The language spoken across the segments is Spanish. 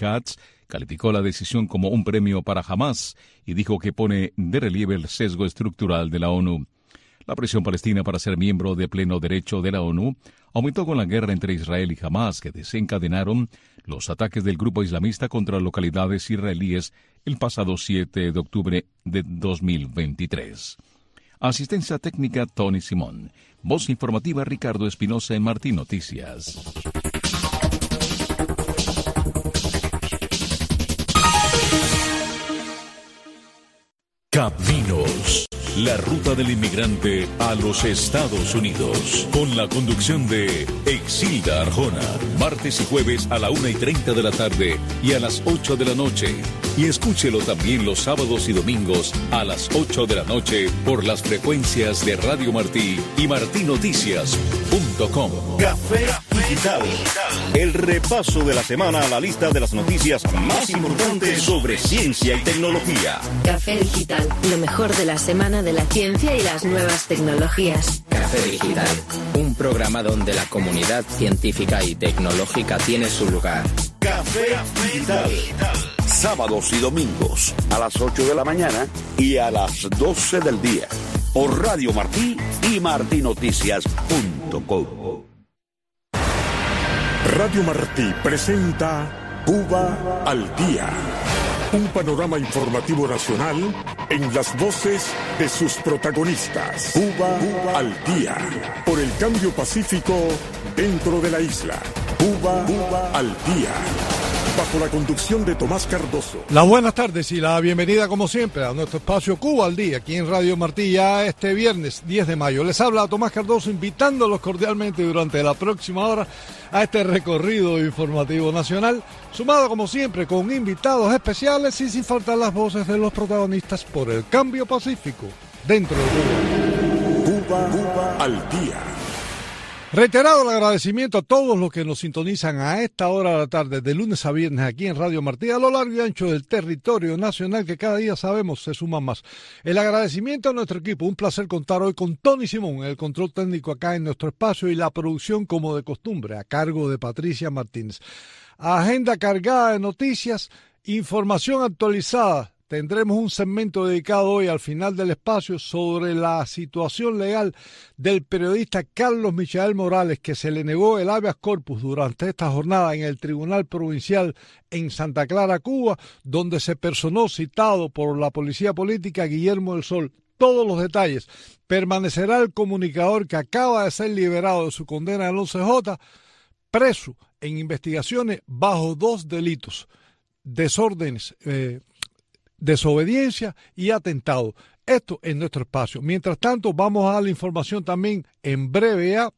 Katz calificó la decisión como un premio para Hamás y dijo que pone de relieve el sesgo estructural de la ONU. La presión palestina para ser miembro de pleno derecho de la ONU aumentó con la guerra entre Israel y Hamás, que desencadenaron los ataques del grupo islamista contra localidades israelíes el pasado 7 de octubre de 2023. Asistencia técnica Tony Simón. Voz informativa Ricardo Espinosa en Martín Noticias. Caminos. La ruta del inmigrante a los Estados Unidos. Con la conducción de Exilda Arjona. Martes y jueves a la 1:30 de la tarde y a las 8 de la noche. Y escúchelo también los sábados y domingos a las 8 de la noche por las frecuencias de Radio Martí y martinoticias.com. Café Digital. El repaso de la semana a la lista de las noticias más importantes sobre ciencia y tecnología. Café Digital, lo mejor de la semana de la ciencia y las nuevas tecnologías. Café Digital, un programa donde la comunidad científica y tecnológica tiene su lugar. Café Digital. Sábados y domingos a las 8 de la mañana y a las 12 del día. Por Radio Martí y martinoticias.com. Radio Martí presenta Cuba al Día. Un panorama informativo nacional en las voces de sus protagonistas. Cuba al Día. Por el cambio pacífico dentro de la isla. Cuba al Día. Bajo la conducción de Tomás Cardoso. Las buenas tardes y la bienvenida como siempre a nuestro espacio Cuba al Día, aquí en Radio Martí, ya este viernes 10 de mayo. Les habla Tomás Cardoso, invitándolos cordialmente durante la próxima hora a este recorrido informativo nacional, sumado como siempre con invitados especiales y sin faltar las voces de los protagonistas por el cambio pacífico dentro de Cuba. Cuba al Día. Reiterado el agradecimiento a todos los que nos sintonizan a esta hora de la tarde, de lunes a viernes, aquí en Radio Martí, a lo largo y ancho del territorio nacional, que cada día sabemos se suman más. El agradecimiento a nuestro equipo, un placer contar hoy con Tony Simón, el control técnico acá en nuestro espacio, y la producción como de costumbre, a cargo de Patricia Martínez. Agenda cargada de noticias, información actualizada. Tendremos un segmento dedicado hoy al final del espacio sobre la situación legal del periodista Carlos Michael Morales, que se le negó el habeas corpus durante esta jornada en el Tribunal Provincial en Santa Clara, Cuba, donde se personó citado por la Policía Política Guillermo del Sol. Todos los detalles. Permanecerá el comunicador que acaba de ser liberado de su condena del 11J, preso en investigaciones bajo 2 delitos: desórdenes, desobediencia y atentado. Esto en nuestro espacio. Mientras tanto, vamos a dar la información también en breve a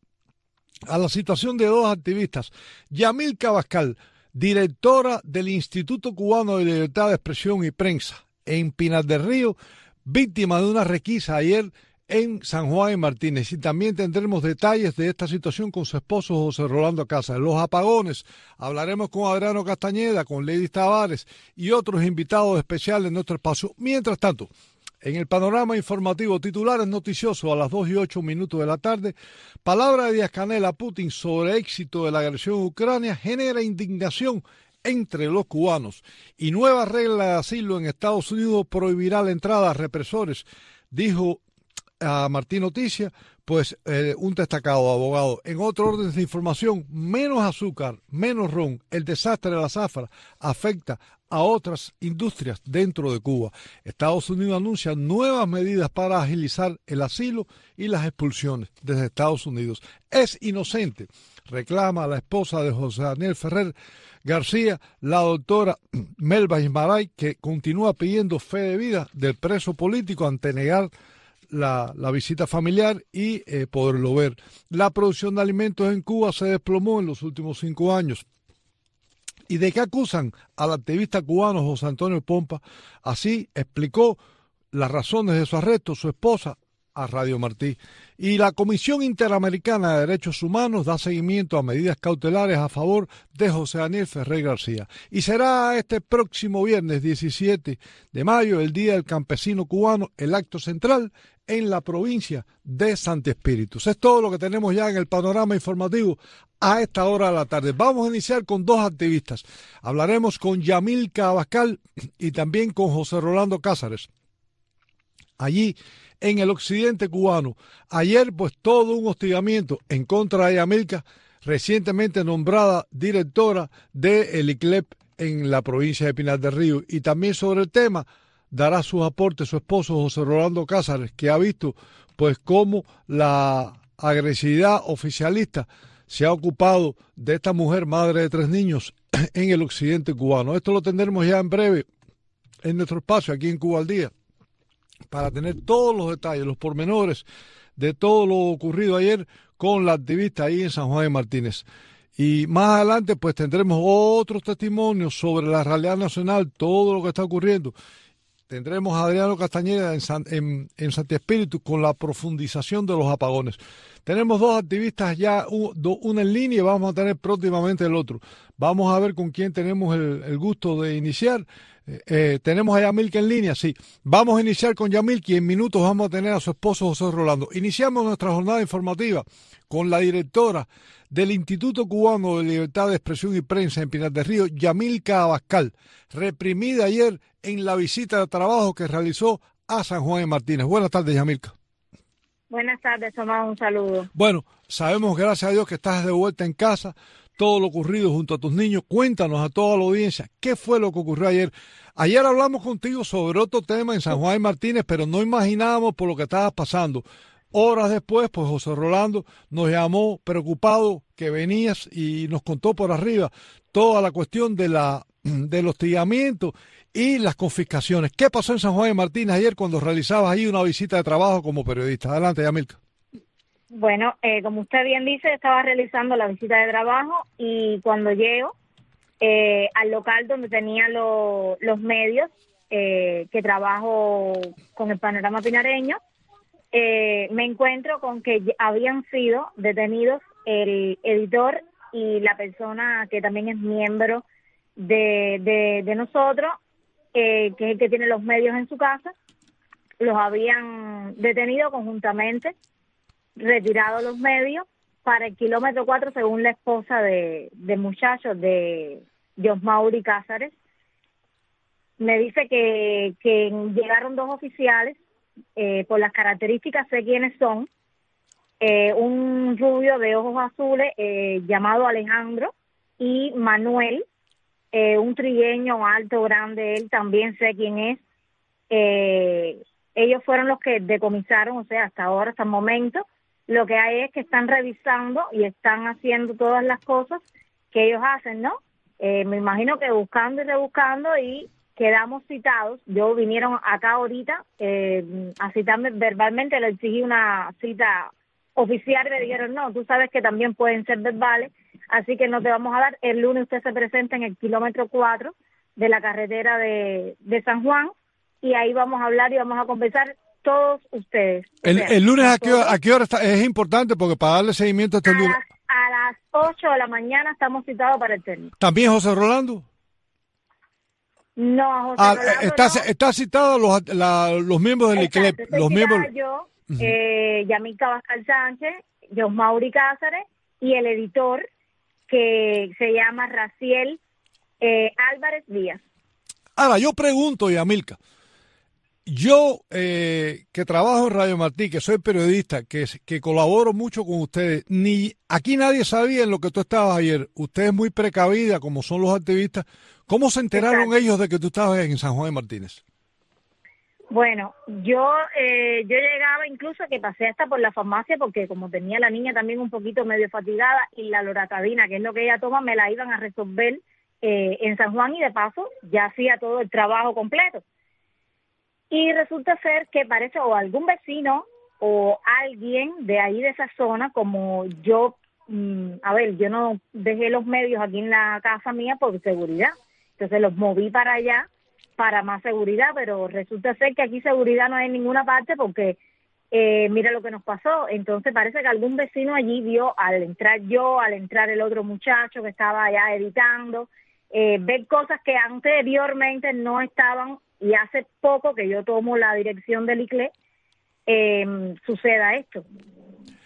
la situación de 2 activistas. Yamil Cabascal, directora del Instituto Cubano de Libertad de Expresión y Prensa en Pinar del Río, víctima de una requisa ayer en San Juan y Martínez. Y también tendremos detalles de esta situación con su esposo José Rolando Casas. Los apagones, hablaremos con Adriano Castañeda, con Lady Tavares y otros invitados especiales en nuestro espacio. Mientras tanto, en el panorama informativo, titulares noticiosos a las 2:08 de la tarde, palabra de Díaz-Canel a Putin sobre éxito de la agresión a Ucrania genera indignación entre los cubanos, y nueva regla de asilo en Estados Unidos prohibirá la entrada a represores, dijo a Martín Noticias, pues un destacado abogado. En otro orden de información, menos azúcar, menos ron, el desastre de la zafra afecta a otras industrias dentro de Cuba. Estados Unidos anuncia nuevas medidas para agilizar el asilo y las expulsiones desde Estados Unidos. Es inocente, reclama la esposa de José Daniel Ferrer García, la doctora Melba Ismaray, que continúa pidiendo fe de vida del preso político ante negar la visita familiar y poderlo ver. La producción de alimentos en Cuba se desplomó en los últimos 5 años. ¿Y de qué acusan al activista cubano José Antonio Pompa? Así explicó las razones de su arresto su esposa a Radio Martí. Y la Comisión Interamericana de Derechos Humanos da seguimiento a medidas cautelares a favor de José Daniel Ferrer García. Y será este próximo viernes 17 de mayo, el Día del Campesino Cubano, el acto central en la provincia de Santi Espíritus. Es todo lo que tenemos ya en el panorama informativo a esta hora de la tarde. Vamos a iniciar con dos activistas. Hablaremos con Yamilka Abascal y también con José Rolando Cázares. Allí en el occidente cubano. Ayer, pues, todo un hostigamiento en contra de Yamilka, recientemente nombrada directora del ICLEP en la provincia de Pinar del Río. Y también sobre el tema dará sus aportes su esposo José Rolando Cázares, que ha visto pues cómo la agresividad oficialista se ha ocupado de esta mujer, madre de 3 niños, en el occidente cubano. Esto lo tendremos ya en breve en nuestro espacio aquí en Cuba al Día, para tener todos los detalles, los pormenores de todo lo ocurrido ayer con la activista ahí en San Juan de Martínez. Y más adelante pues tendremos otros testimonios sobre la realidad nacional, todo lo que está ocurriendo. Tendremos a Adriano Castañeda en Santi Espíritu con la profundización de los apagones. Tenemos dos activistas ya, una en línea, y vamos a tener próximamente el otro. Vamos a ver con quién tenemos el gusto de iniciar. Tenemos a Yamilka en línea, sí. Vamos a iniciar con Yamilka y en minutos vamos a tener a su esposo José Rolando. Iniciamos nuestra jornada informativa con la directora del Instituto Cubano de Libertad de Expresión y Prensa en Pinar del Río, Yamilka Abascal, reprimida ayer en la visita de trabajo que realizó a San Juan de Martínez. Buenas tardes, Yamilka. Buenas tardes, Tomás, un saludo. Bueno, sabemos, gracias a Dios, que estás de vuelta en casa, todo lo ocurrido junto a tus niños. Cuéntanos a toda la audiencia, ¿qué fue lo que ocurrió ayer? Ayer hablamos contigo sobre otro tema en San Juan de Martínez, pero no imaginábamos por lo que estabas pasando. Horas después, pues José Rolando nos llamó preocupado que venías y nos contó por arriba toda la cuestión del hostigamiento y las confiscaciones. ¿Qué pasó en San Juan de Martínez ayer cuando realizabas ahí una visita de trabajo como periodista? Adelante, Yamilka. Bueno, como usted bien dice, estaba realizando la visita de trabajo y cuando llego al local donde tenía los medios que trabajo con el Panorama Pinareño, me encuentro con que habían sido detenidos el editor y la persona que también es miembro de nosotros, que es el que tiene los medios en su casa. Los habían detenido conjuntamente, retirado los medios para el kilómetro 4, según la esposa de muchachos de Osmauri Cázares. Me dice que llegaron 2 oficiales, por las características sé quiénes son, un rubio de ojos azules llamado Alejandro y Manuel, un trigueño alto, grande, él también sé quién es. Ellos fueron los que decomisaron, o sea, hasta ahora, hasta el momento, lo que hay es que están revisando y están haciendo todas las cosas que ellos hacen, ¿no? Me imagino que buscando y rebuscando y quedamos citados. Yo vinieron acá ahorita a citarme verbalmente, le exigí una cita oficial y me dijeron, no, tú sabes que también pueden ser verbales, así que no te vamos a dar. El lunes usted se presenta en el kilómetro 4 de la carretera de San Juan y ahí vamos a hablar y vamos a conversar todos ustedes. El lunes ¿a qué hora está? Es importante porque para darle seguimiento a este lunes. A las 8 de la mañana estamos citados para el técnico. ¿También José Rolando? No, José Rolando está citado los miembros del ICLEP. Los miembros. Yo, Yamilka Abascal Sánchez, Osmauri Cázares y el editor que se llama Raciel Álvarez Díaz. Ahora, yo pregunto, Yamilka, yo que trabajo en Radio Martí, que soy periodista, que colaboro mucho con ustedes, aquí nadie sabía en lo que tú estabas ayer. Usted es muy precavida, como son los activistas. ¿Cómo se enteraron Exacto. ellos de que tú estabas en San Juan de Martínez? Bueno, yo llegaba incluso que pasé hasta por la farmacia porque como tenía la niña también un poquito medio fatigada y la loratadina, que es lo que ella toma, me la iban a resolver en San Juan y de paso ya hacía todo el trabajo completo. Y resulta ser que parece o algún vecino o alguien de ahí de esa zona, como yo, yo no dejé los medios aquí en la casa mía por seguridad, entonces los moví para allá para más seguridad, pero resulta ser que aquí seguridad no hay en ninguna parte porque mira lo que nos pasó. Entonces parece que algún vecino allí vio al entrar yo, al entrar el otro muchacho que estaba allá editando, ver cosas que anteriormente no estaban y hace poco que yo tomo la dirección del ICLE, suceda esto.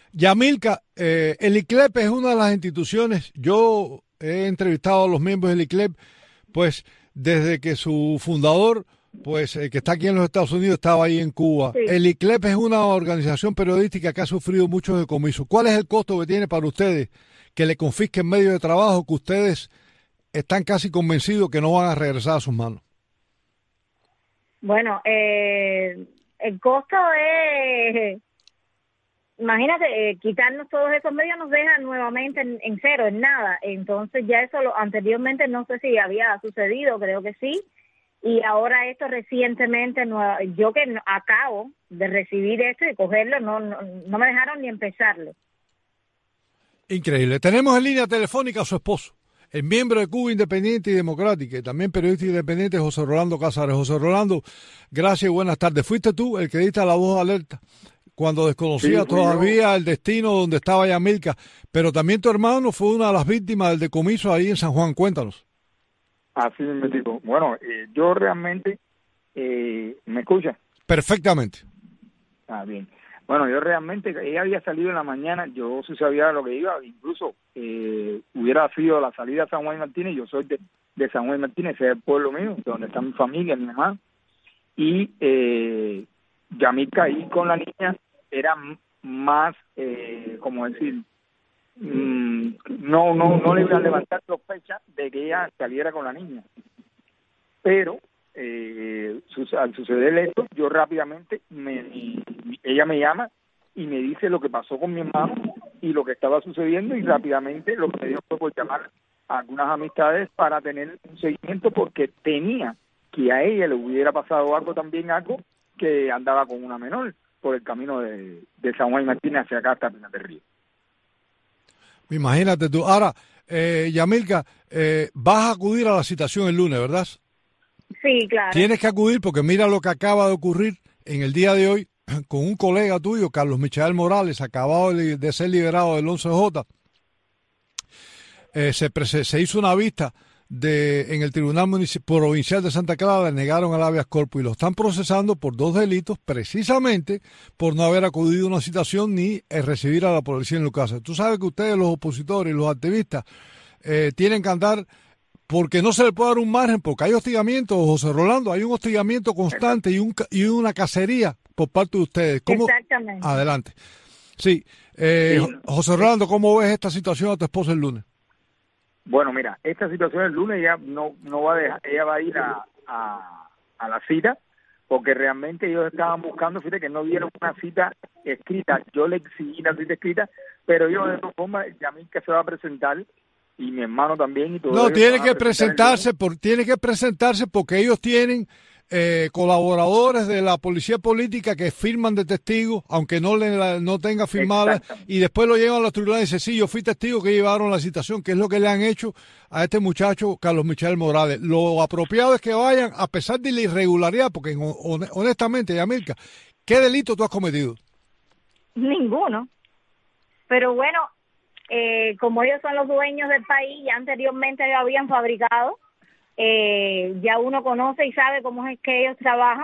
Yamilka, el ICLEP es una de las instituciones, yo he entrevistado a los miembros del ICLEP, pues desde que su fundador, pues que está aquí en los Estados Unidos, estaba ahí en Cuba. Sí. El ICLEP es una organización periodística que ha sufrido muchos decomisos. ¿Cuál es el costo que tiene para ustedes que le confisquen medios de trabajo que ustedes están casi convencidos que no van a regresar a sus manos? Bueno, el costo es, imagínate, quitarnos todos esos medios nos deja nuevamente en cero, en nada. Entonces ya eso anteriormente no sé si había sucedido, creo que sí. Y ahora esto recientemente, yo que acabo de recibir esto y cogerlo, no me dejaron ni empezarlo. Increíble. Tenemos en línea telefónica a su esposo, el miembro de Cuba Independiente y Democrática, y también periodista independiente, José Rolando Casares. José Rolando, gracias y buenas tardes. Fuiste tú el que diste la voz de alerta cuando desconocía todavía el destino donde estaba Yamilka, pero también tu hermano fue una de las víctimas del decomiso ahí en San Juan. Cuéntanos. Así me digo. Bueno, yo realmente, ¿me escucha? Perfectamente. Ah, bien. Bueno, yo realmente, ella había salido en la mañana, yo sí sabía lo que iba, incluso hubiera sido la salida a San Juan y Martínez, yo soy de San Juan y Martínez, ese es el pueblo mío, donde está mi familia, mi mamá, y Yamilka ahí con la niña era más, como decir, no le iba a levantar sospecha de que ella saliera con la niña, pero al suceder esto, yo rápidamente ella me llama y me dice lo que pasó con mi hermano y lo que estaba sucediendo, y rápidamente lo que me dio fue por llamar a algunas amistades para tener un seguimiento, porque temía que a ella le hubiera pasado algo que andaba con una menor por el camino de San Juan y Martínez hacia acá hasta Pinar del Río. Imagínate tú. Ahora, Yamilka, vas a acudir a la citación el lunes, ¿verdad? Sí, claro. Tienes que acudir porque mira lo que acaba de ocurrir en el día de hoy con un colega tuyo, Carlos Michael Morales, acabado de ser liberado del 11J. Se hizo una vista en el Tribunal Provincial de Santa Clara, le negaron el habeas corpus y lo están procesando por 2 delitos, precisamente por no haber acudido a una citación ni recibir a la policía en su casa. Tú sabes que ustedes, los opositores y los activistas, tienen que andar porque no se le puede dar un margen, porque hay hostigamiento, José Rolando, hay un hostigamiento constante y una cacería por parte de ustedes. ¿Cómo? Exactamente. Adelante. Sí. José Rolando, ¿cómo ves esta situación a tu esposa el lunes? Bueno, mira, esta situación el lunes ella no va a dejar, ella va a ir a la cita, porque realmente ellos estaban buscando, fíjate que no dieron una cita escrita, yo le exigí la cita escrita, pero ellos de todas formas, Yamilka se va a presentar, y mi hermano también, y todo. No, tiene que presentarse porque ellos tienen colaboradores de la policía política que firman de testigo, aunque no tenga firmada, y después lo llevan a los tribunales y dicen, sí, yo fui testigo que llevaron la citación, que es lo que le han hecho a este muchacho Carlos Michael Morales. Lo apropiado es que vayan, a pesar de la irregularidad, porque honestamente, Yamilka, ¿qué delito tú has cometido? Ninguno. Pero bueno, como ellos son los dueños del país, ya anteriormente habían fabricado, ya uno conoce y sabe cómo es que ellos trabajan,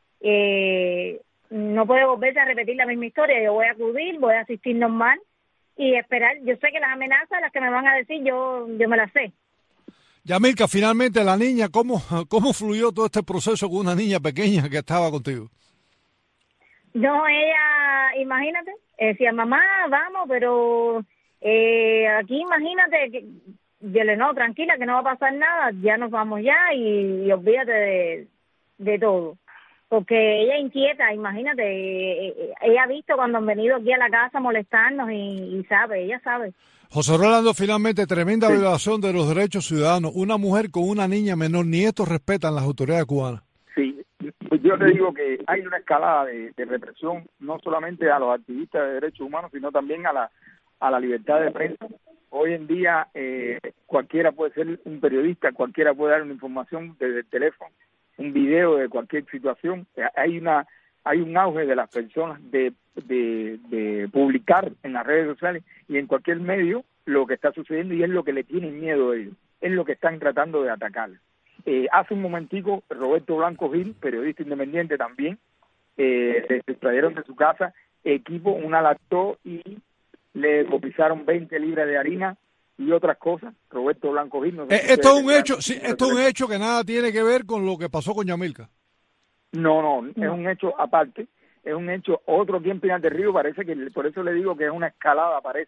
no puede volverse a repetir la misma historia. Yo voy a acudir, voy a asistir normal y esperar. Yo sé que las amenazas, las que me van a decir, yo me las sé. Yamilka, finalmente la niña, ¿cómo fluyó todo este proceso con una niña pequeña que estaba contigo? No, ella, imagínate, decía, mamá, vamos, pero aquí imagínate que yo le no, tranquila, que no va a pasar nada, ya nos vamos ya y olvídate de todo. Porque ella inquieta, imagínate, ella ha visto cuando han venido aquí a la casa a molestarnos y sabe, ella sabe. José Rolando, finalmente, tremenda violación de los derechos ciudadanos. Una mujer con una niña menor, ni esto respetan las autoridades cubanas. Sí, yo te digo que hay una escalada de represión, no solamente a los activistas de derechos humanos, sino también a la libertad de prensa. Hoy en día cualquiera puede ser un periodista, cualquiera puede dar una información desde el teléfono, un video de cualquier situación. Hay un auge de las personas de publicar en las redes sociales y en cualquier medio lo que está sucediendo, y es lo que le tienen miedo a ellos, es lo que están tratando de atacar. Hace un momentico, Roberto Blanco Gil, periodista independiente también, se extrayeron de su casa equipo, una laptop y le decomisaron 20 libras de harina y otras cosas. Roberto Blanco Gil. No sé si esto es ustedes un hecho, recuerdan. sí, esto es un hecho que nada tiene que ver con lo que pasó con Yamilca. No, es un hecho aparte, es un hecho otro aquí en Pinar del Río, parece que, por eso le digo que es una escalada, parece,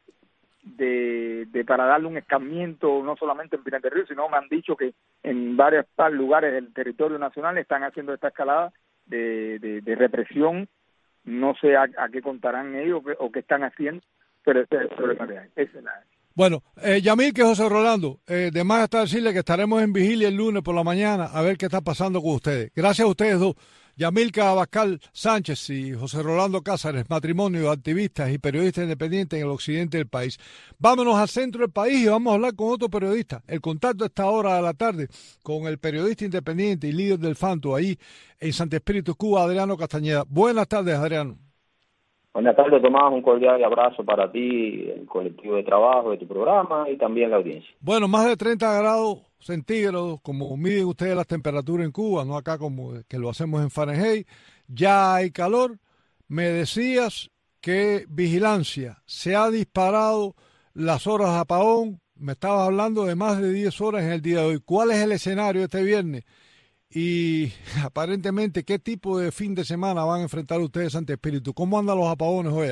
de para darle un escarmiento, no solamente en Pinar del Río, sino me han dicho que en varios lugares del territorio nacional están haciendo esta escalada de represión. No sé a qué contarán ellos o qué están haciendo, pero ese es el problema que hay. Esa es la... Bueno, Yamilca, José Rolando, de más está decirle que estaremos en vigilia el lunes por la mañana a ver qué está pasando con ustedes. Gracias a ustedes dos, Yamilca Abascal Sánchez y José Rolando Cázares, matrimonio de activistas y periodistas independientes en el occidente del país. Vámonos al centro del país y vamos a hablar con otro periodista. El contacto a esta hora de la tarde con el periodista independiente y líder del Fanto ahí en Santo Espíritu, Cuba, Adriano Castañeda. Buenas tardes, Adriano. Buenas tardes, Tomás. Un cordial abrazo para ti, el colectivo de trabajo de tu programa y también la audiencia. Bueno, más de 30 grados centígrados, como miden ustedes las temperaturas en Cuba, no acá como que lo hacemos en Fahrenheit. Ya hay calor. Me decías que vigilancia, se ha disparado las horas de apagón. Me estabas hablando de más de 10 horas en el día de hoy. ¿Cuál es el escenario este viernes? Y aparentemente, ¿qué tipo de fin de semana van a enfrentar ustedes ante Espíritu? ¿Cómo andan los apagones hoy?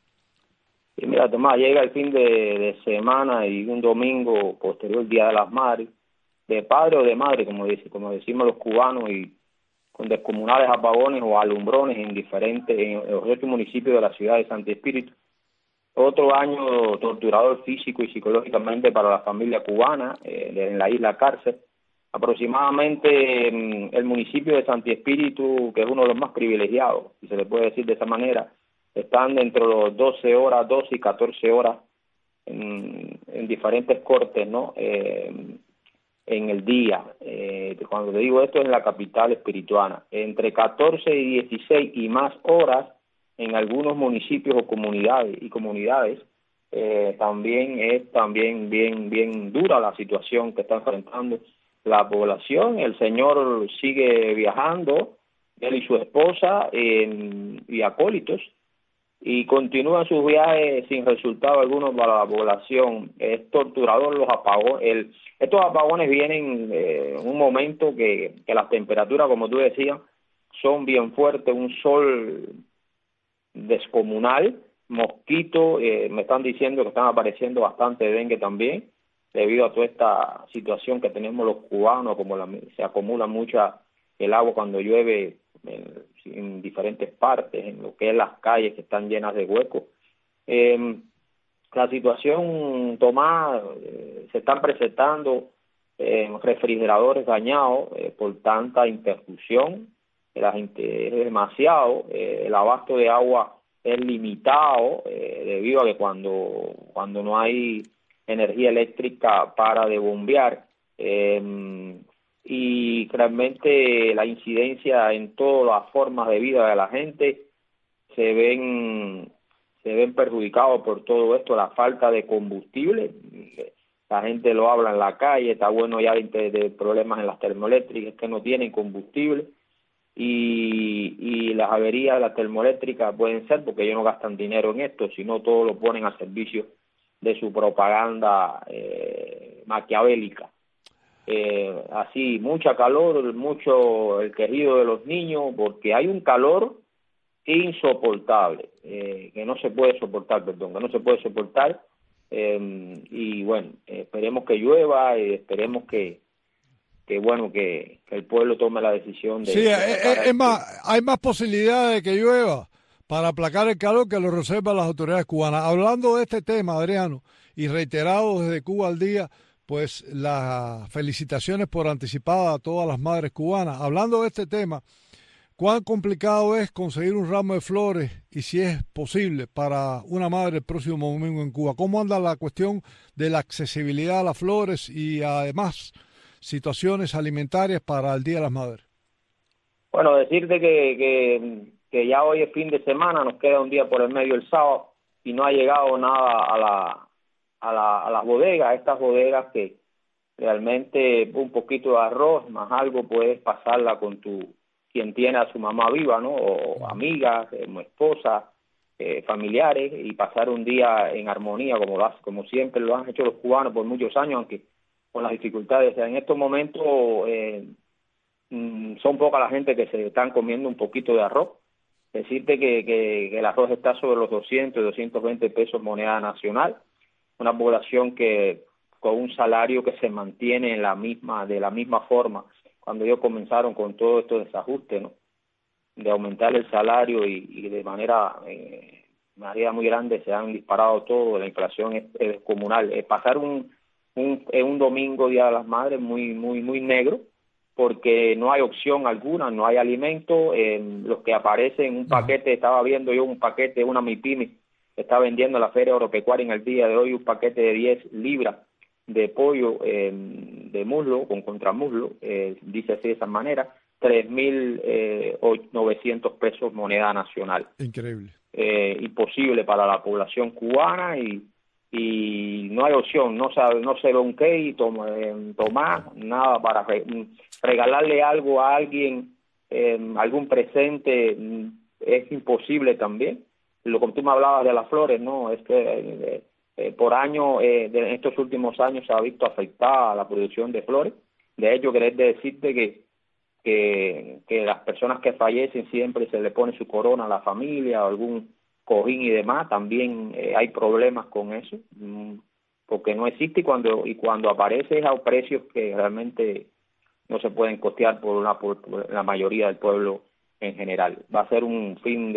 Y mira, Tomás, llega el fin de semana y un domingo posterior, Día de las Madres, de padre o de madre, como decimos los cubanos, y con descomunales apagones o alumbrones en los 8 municipios de la ciudad de Santo Espíritu. Otro año torturador físico y psicológicamente para la familia cubana en la isla Cárcel. Aproximadamente el municipio de Santo Espíritu, que es uno de los más privilegiados, si se le puede decir de esa manera, están dentro de los 12 y 14 horas en diferentes cortes, ¿no? En el día. Cuando te digo esto, es en la capital espirituana. Entre 14 y 16 y más horas en algunos municipios o comunidades. También es bien dura la situación que está enfrentando la población. El señor sigue viajando, él y su esposa y acólitos, y continúan sus viajes sin resultado alguno para la población. Es torturador los apagones. Estos apagones vienen en un momento que las temperaturas, como tú decías, son bien fuertes, un sol descomunal, mosquitos, me están diciendo que están apareciendo bastante dengue también, debido a toda esta situación que tenemos los cubanos, como se acumula mucha el agua cuando llueve en diferentes partes, en lo que es las calles que están llenas de huecos. La situación, Tomás, se están presentando refrigeradores dañados por tanta interrupción. La gente es demasiado, el abasto de agua es limitado debido a que cuando no hay energía eléctrica para de bombear, y realmente la incidencia en todas las formas de vida de la gente se ven perjudicados por todo esto, la falta de combustible. La gente lo habla en la calle, está bueno ya de problemas en las termoeléctricas que no tienen combustible, y las averías de las termoeléctricas pueden ser porque ellos no gastan dinero en esto, sino todo lo ponen a servicio de su propaganda maquiavélica. Así, mucha calor, mucho el quejido de los niños, porque hay un calor insoportable, que no se puede soportar, y bueno, esperemos que llueva y esperemos que el pueblo tome la decisión de... Sí, hay más posibilidades de que llueva para aplacar el calor que lo reservan las autoridades cubanas. Hablando de este tema, Adriano, y reiterado desde Cuba al Día, pues las felicitaciones por anticipado a todas las madres cubanas. Hablando de este tema, ¿cuán complicado es conseguir un ramo de flores y si es posible para una madre el próximo domingo en Cuba? ¿Cómo anda la cuestión de la accesibilidad a las flores y además situaciones alimentarias para el Día de las Madres? Bueno, decirte que ya hoy es fin de semana, nos queda un día por el medio el sábado y no ha llegado nada a las bodegas, estas bodegas que realmente un poquito de arroz más algo puedes pasarla con quien tiene a su mamá viva, ¿no? O amigas, esposa, familiares y pasar un día en armonía como siempre lo han hecho los cubanos por muchos años, aunque con las dificultades. O sea, en estos momentos son poca la gente que se están comiendo un poquito de arroz. Decirte que el arroz está sobre los 200 y 220 pesos moneda nacional, una población que con un salario que se mantiene de la misma forma cuando ellos comenzaron con todo estos desajustes, ¿no? De aumentar el salario y de manera muy grande se han disparado todo, la inflación es descomunal. Pasar un domingo, Día de las Madres, muy negro, porque no hay opción alguna, no hay alimento. Los que aparecen, un paquete, estaba viendo yo un paquete, una MIPYME que está vendiendo en la Feria Agropecuaria en el día de hoy, un paquete de 10 libras de pollo de muslo, con contramuslo, dice así de esa manera, 3.900 pesos moneda nacional. Increíble. Imposible para la población cubana y no hay opción, no se ve un qué tomar nada para regalarle algo a alguien, algún presente, es imposible también. Como tú me hablabas de las flores, no, es que por año, en estos últimos años se ha visto afectada la producción de flores. De hecho, querer decirte que las personas que fallecen siempre se le pone su corona a la familia, algún cojín y demás, también hay problemas con eso, porque no existe y cuando aparece es a precios que realmente no se pueden costear por la mayoría del pueblo en general. Va a ser un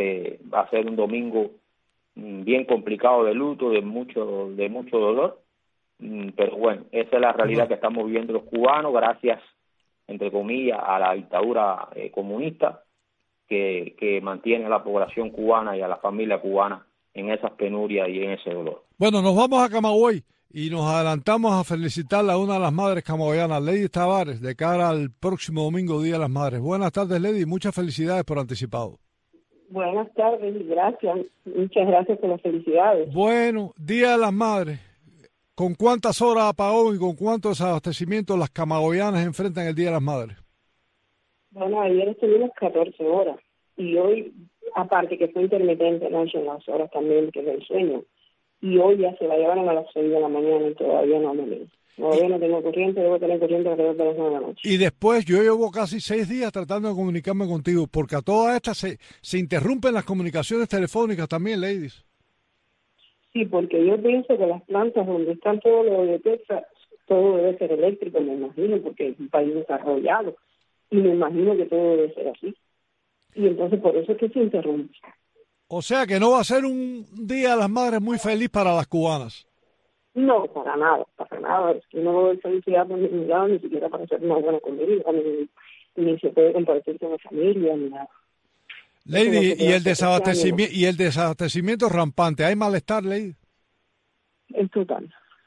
domingo bien complicado de luto, de mucho dolor, pero bueno, esa es la realidad que estamos viviendo los cubanos, gracias, entre comillas, a la dictadura comunista que mantiene a la población cubana y a la familia cubana en esas penurias y en ese dolor. Bueno, nos vamos a Camagüey y nos adelantamos a felicitar a una de las madres camagüeyanas, Lady Tavares, de cara al próximo domingo, Día de las Madres. Buenas tardes, Lady, muchas felicidades por anticipado. Buenas tardes y gracias. Muchas gracias por las felicidades. Bueno, Día de las Madres. ¿Con cuántas horas apagón y con cuántos desabastecimientos las camagüeyanas enfrentan el Día de las Madres? Bueno, ayer estuvimos 14 horas y hoy, aparte que fue intermitente anoche en las horas también que es el sueño, y hoy ya se la llevaron a las 6 de la mañana y todavía no me venido. Todavía no tengo corriente, debo tener corriente alrededor de las 9 de la noche. Y después, yo llevo casi 6 días tratando de comunicarme contigo, porque a todas estas se interrumpen las comunicaciones telefónicas también, ladies. Sí, porque yo pienso que las plantas donde están todos los de Texas, todo debe ser eléctrico, me imagino, porque es un país desarrollado, y me imagino que todo debe ser así. Y entonces por eso es que se interrumpe. O sea que no va a ser un Día de las Madres muy feliz para las cubanas. No, para nada. Es que no doy felicidad por ningún lado, ni siquiera para hacer una buena comida, ni se puede compartir con la familia, ni nada. Lady, y el desabastecimiento rampante, ¿hay malestar, Lady? Es total,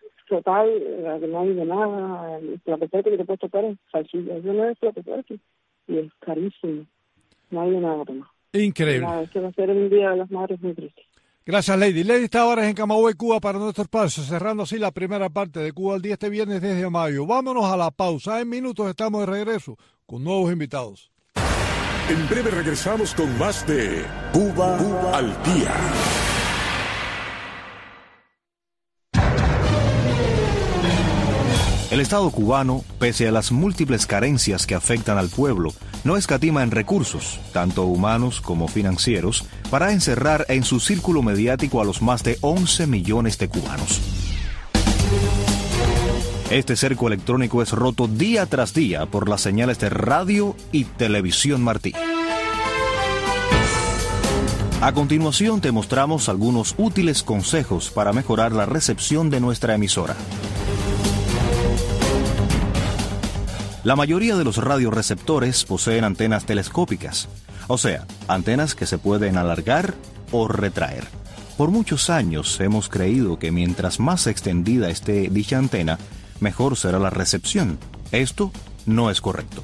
no hay de nada. El plato fuerte que te puedes tocar es salsilla, yo no es plato fuerte, y es carísimo, no hay de nada, Tomás. Increíble. Nada, este va a ser un Día de las Madres muy triste. Gracias, Lady. Lady Tavares en Camagüey, Cuba, para nuestro espacio, cerrando así la primera parte de Cuba al Día este viernes 10 de mayo. Vámonos a la pausa. En minutos estamos de regreso con nuevos invitados. En breve regresamos con más de Cuba al Día. El Estado cubano, pese a las múltiples carencias que afectan al pueblo, no escatima en recursos, tanto humanos como financieros, para encerrar en su círculo mediático a los más de 11 millones de cubanos. Este cerco electrónico es roto día tras día por las señales de radio y televisión Martí. A continuación te mostramos algunos útiles consejos para mejorar la recepción de nuestra emisora. La mayoría de los radioreceptores poseen antenas telescópicas, o sea, antenas que se pueden alargar o retraer. Por muchos años hemos creído que mientras más extendida esté dicha antena, mejor será la recepción. Esto no es correcto.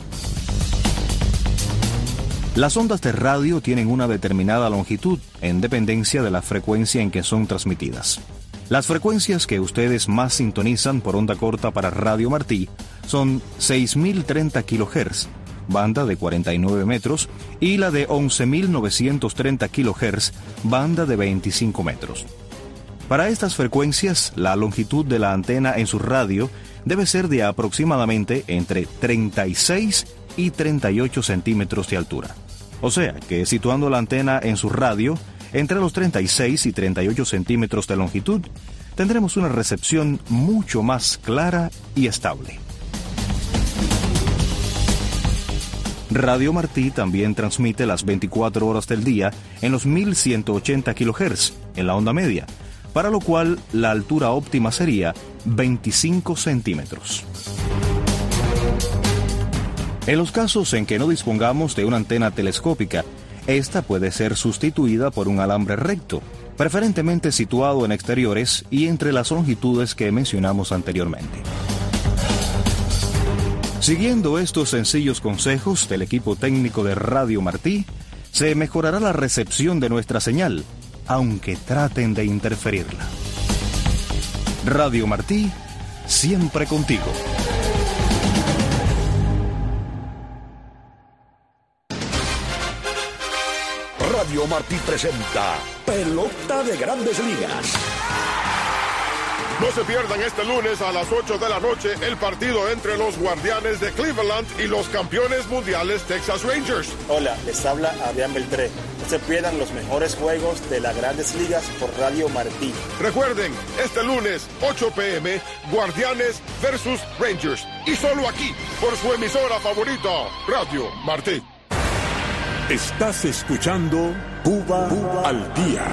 Las ondas de radio tienen una determinada longitud en dependencia de la frecuencia en que son transmitidas. Las frecuencias que ustedes más sintonizan por onda corta para Radio Martí son 6.030 kHz, banda de 49 metros, y la de 11.930 kHz, banda de 25 metros. Para estas frecuencias, la longitud de la antena en su radio debe ser de aproximadamente entre 36 y 38 centímetros de altura. O sea, que situando la antena en su radio entre los 36 y 38 centímetros de longitud, tendremos una recepción mucho más clara y estable. Radio Martí también transmite las 24 horas del día en los 1180 kHz en la onda media, para lo cual la altura óptima sería 25 centímetros. En los casos en que no dispongamos de una antena telescópica, esta puede ser sustituida por un alambre recto, preferentemente situado en exteriores y entre las longitudes que mencionamos anteriormente. Siguiendo estos sencillos consejos del equipo técnico de Radio Martí, se mejorará la recepción de nuestra señal, aunque traten de interferirla. Radio Martí, siempre contigo. Radio Martí presenta Pelota de Grandes Ligas. No se pierdan este lunes a las 8 de la noche el partido entre los Guardianes de Cleveland y los campeones mundiales Texas Rangers. Hola, les habla Adrián Beltré. No se pierdan los mejores juegos de las Grandes Ligas por Radio Martí. Recuerden, este lunes, 8 p.m., Guardianes versus Rangers. Y solo aquí, por su emisora favorita, Radio Martí. Estás escuchando Cuba al Día.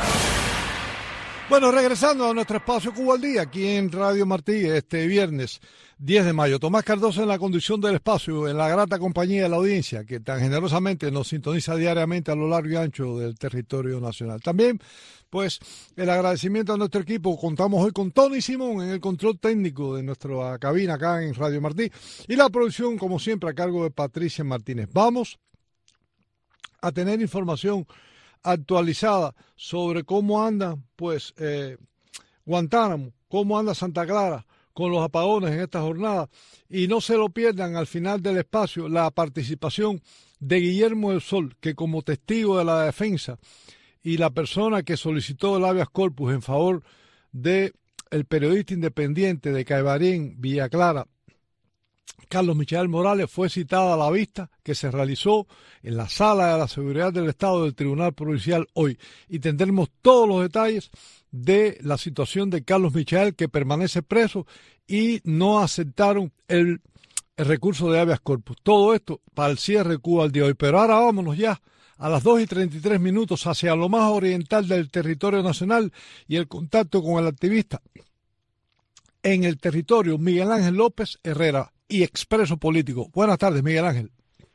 Bueno, regresando a nuestro espacio Cuba al Día, aquí en Radio Martí, este viernes 10 de mayo. Tomás Cardoso en la conducción del espacio, en la grata compañía de la audiencia, que tan generosamente nos sintoniza diariamente a lo largo y ancho del territorio nacional. También, pues, el agradecimiento a nuestro equipo. Contamos hoy con Tony Simón en el control técnico de nuestra cabina acá en Radio Martí. Y la producción, como siempre, a cargo de Patricia Martínez. Vamos a tener información actualizada sobre cómo anda pues Guantánamo, cómo anda Santa Clara con los apagones en esta jornada, y no se lo pierdan al final del espacio la participación de Guillermo del Sol, que como testigo de la defensa y la persona que solicitó el habeas corpus en favor de el periodista independiente de Caibarén, Villa Clara, Carlos Michael Morales, fue citada a la vista que se realizó en la Sala de la Seguridad del Estado del Tribunal Provincial hoy, y tendremos todos los detalles de la situación de Carlos Michael, que permanece preso y no aceptaron el recurso de habeas corpus. Todo esto para el cierre de Cuba al día de hoy. Pero ahora vámonos ya a las 2:33 hacia lo más oriental del territorio nacional y el contacto con el activista en el territorio, Miguel Ángel López Herrera, y expreso político. Buenas tardes, Miguel Ángel.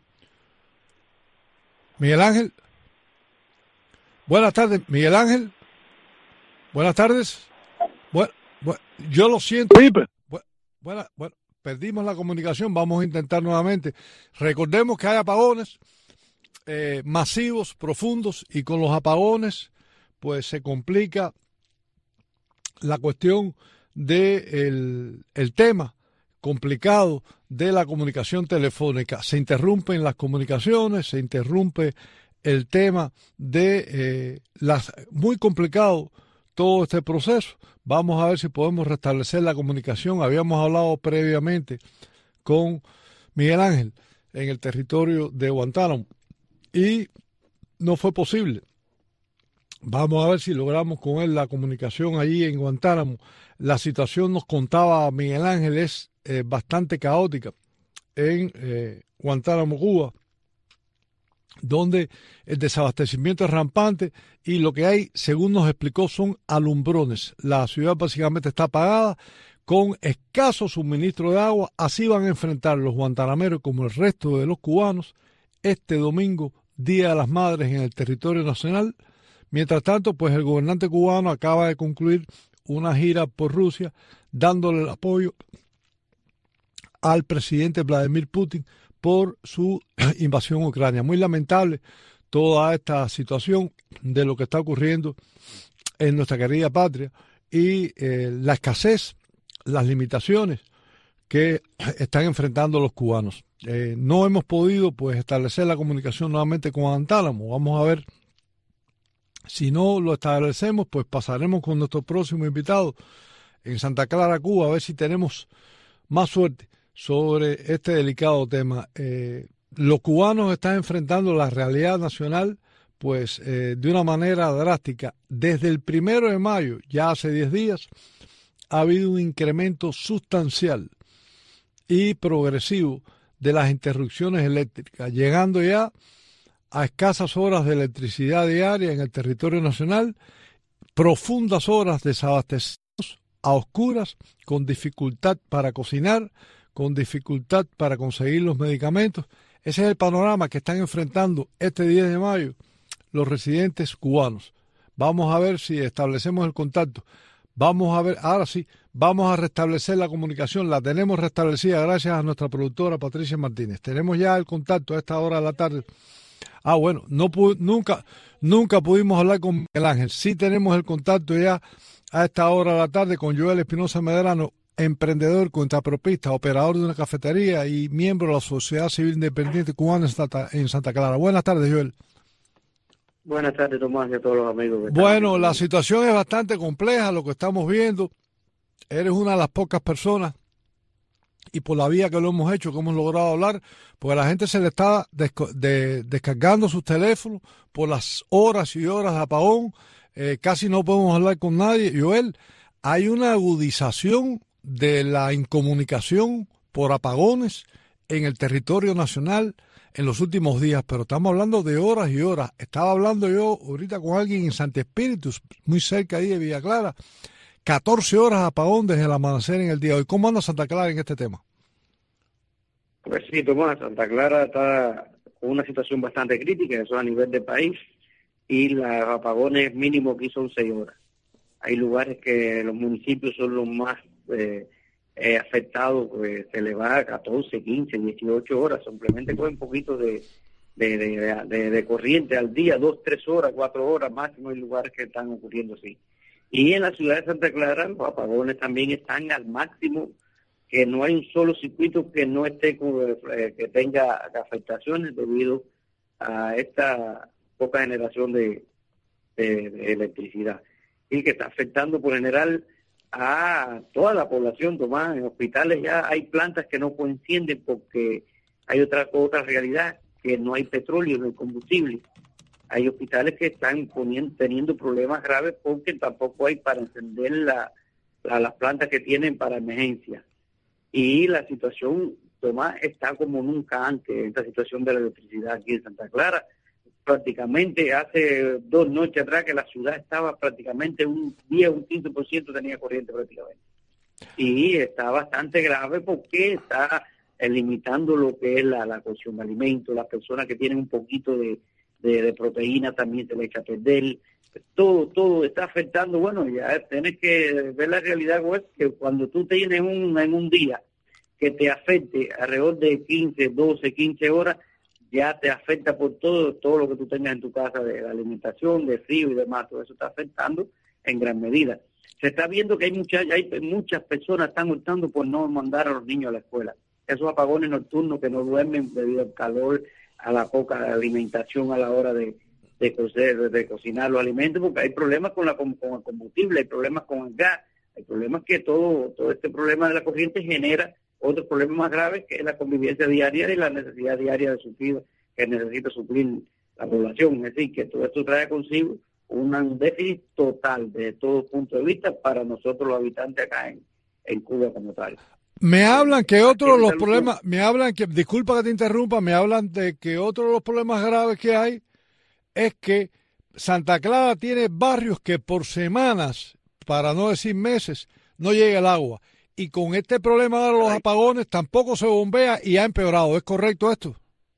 Miguel Ángel. Buenas tardes, Miguel Ángel. Buenas tardes. Yo lo siento. Bueno, perdimos la comunicación. Vamos a intentar nuevamente. Recordemos que hay apagones masivos, profundos, y con los apagones pues se complica la cuestión del tema complicado de la comunicación telefónica. Se interrumpen las comunicaciones, se interrumpe el tema de muy complicado todo este proceso. Vamos a ver si podemos restablecer la comunicación. Habíamos hablado previamente con Miguel Ángel en el territorio de Guantánamo y no fue posible. Vamos a ver si logramos con él la comunicación allí en Guantánamo. La situación, nos contaba Miguel Ángel, es bastante caótica en Guantánamo, Cuba, donde el desabastecimiento es rampante y lo que hay, según nos explicó, son alumbrones. La ciudad básicamente está apagada con escaso suministro de agua. Así van a enfrentar los guantanameros, como el resto de los cubanos, este domingo, Día de las Madres, en el territorio nacional. Mientras tanto, pues el gobernante cubano acaba de concluir una gira por Rusia, dándole el apoyo al presidente Vladimir Putin por su invasión a Ucrania. Muy lamentable toda esta situación de lo que está ocurriendo en nuestra querida patria y la escasez, las limitaciones que están enfrentando los cubanos. No hemos podido pues establecer la comunicación nuevamente con Antálamo. Vamos a ver si no lo establecemos, pues pasaremos con nuestro próximo invitado en Santa Clara, Cuba, a ver si tenemos más suerte sobre este delicado tema. Los cubanos están enfrentando la realidad nacional pues de una manera drástica. Desde el 1 de mayo, ya hace 10 días, ha habido un incremento sustancial y progresivo de las interrupciones eléctricas, llegando ya a escasas horas de electricidad diaria en el territorio nacional, profundas horas desabastecidos, a oscuras, con dificultad para cocinar, con dificultad para conseguir los medicamentos. Ese es el panorama que están enfrentando este 10 de mayo los residentes cubanos. Vamos a ver si establecemos el contacto. Vamos a ver, ahora sí, vamos a restablecer la comunicación. La tenemos restablecida gracias a nuestra productora Patricia Martínez. Tenemos ya el contacto a esta hora de la tarde. Bueno, nunca pudimos hablar con Miguel Ángel. Sí tenemos el contacto ya a esta hora de la tarde con Joel Espinosa Medrano, emprendedor, contrapropista, operador de una cafetería y miembro de la Sociedad Civil Independiente Cubana en Santa Clara. Buenas tardes, Joel. Buenas tardes, Tomás, y a todos los amigos. Bueno, la situación es bastante compleja, lo que estamos viendo. Eres una de las pocas personas, y por la vía que lo hemos hecho, que hemos logrado hablar, porque a la gente se le está descargando sus teléfonos por las horas y horas de apagón. Casi no podemos hablar con nadie. Joel, hay una agudización de la incomunicación por apagones en el territorio nacional en los últimos días, pero estamos hablando de horas y horas. Estaba hablando yo ahorita con alguien en Santa Espíritus, muy cerca ahí de Villa Clara, 14 horas de apagón desde el amanecer en el día de hoy. ¿Cómo anda Santa Clara en este tema? Pues sí, Tomás, Santa Clara está con una situación bastante crítica, eso a nivel del país, y los apagones mínimos aquí son 6 horas. Hay lugares que los municipios son los más afectados, pues se le va a 14, 15, 18 horas, simplemente con un poquito de corriente al día, 2, 3 horas, 4 horas máximo. Hay lugares que están ocurriendo así. Y en la ciudad de Santa Clara los apagones también están al máximo, que no hay un solo circuito que no esté que tenga afectaciones debido a esta poca generación de electricidad, y que está afectando por general a toda la población, Tomás. En hospitales ya hay plantas que no encienden porque hay otra realidad, que no hay petróleo, no hay combustible. Hay hospitales que están teniendo problemas graves porque tampoco hay para encender las plantas que tienen para emergencia. Y la situación, Tomás, está como nunca antes, esta situación de la electricidad aquí en Santa Clara. Prácticamente hace 2 noches atrás que la ciudad estaba prácticamente un 15% tenía corriente prácticamente. Y está bastante grave porque está limitando lo que es la cocción de alimentos. Las personas que tienen un poquito de proteína también se le echa a perder. Todo está afectando. Bueno, ya tienes que ver la realidad, pues, que cuando tú tienes en un día que te afecte alrededor de 15 horas, ya te afecta por todo lo que tú tengas en tu casa, de la alimentación, de frío y demás. Todo eso está afectando en gran medida. Se está viendo que hay muchas personas están optando por no mandar a los niños a la escuela. Esos apagones nocturnos que no duermen debido al calor, a la poca alimentación a la hora de cocinar los alimentos, porque hay problemas con el combustible, hay problemas con el gas, hay problemas que todo este problema de la corriente genera otros problemas más graves, que es la convivencia diaria y la necesidad diaria de suplir, que necesita suplir la población. Es decir, que todo esto trae consigo un déficit total desde todo punto de vista para nosotros los habitantes acá en Cuba como tal. Me hablan que otro de los problemas, disculpa que te interrumpa, me hablan de que otro de los problemas graves que hay es que Santa Clara tiene barrios que por semanas, para no decir meses, no llega el agua. Y con este problema de los apagones tampoco se bombea y ha empeorado. ¿Es correcto esto?